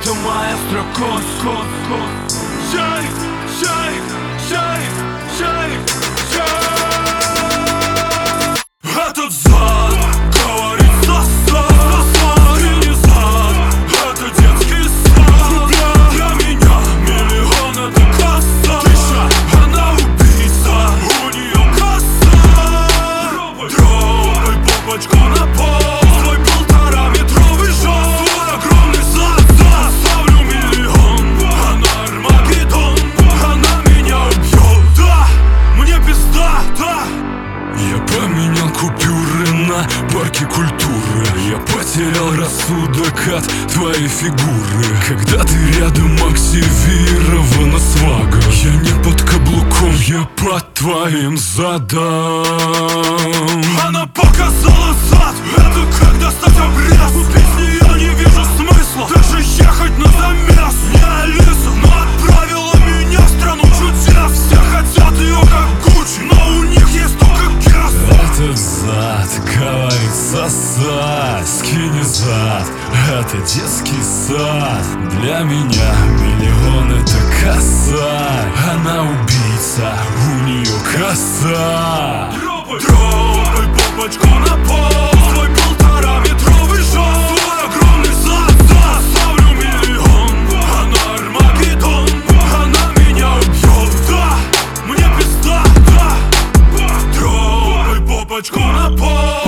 это маэстро Кос. Шай, шай, шай, шай, шай. Этот зад говорит сосад, и не зад, это детский сад. Для меня миллион это касса. Она убийца, у нее касса. Дробь попочку на пол, свой 1,5-метровый жёг, свой огромный зад, ставлю миллион. Она Армагеддон, она меня убьет. Да, мне пизда, да. Я поменял купюры на парке культуры. Я потерял рассудок от твоей фигуры. Когда ты рядом, активирована свага. Я не под каблуком, я под твоим задом. Она показала зад, это как достать обрез. Без нее не вижу смысла даже ехать на замес. Не Алиса, но отправила меня в страну чудес. Все хотят ее как Гуччи, но у них есть только газ. Этот зад говорит сосать, скини зад, это детский сад. Для меня миллион это косарь. Она убийца, у нее коса. Дробь попочку на пол, свой 1,5-метровый жёг, свой огромный зад, ставлю миллион. Она Армагеддон, она меня убьет. Да, мне пизда, да. Дробь попочку на пол.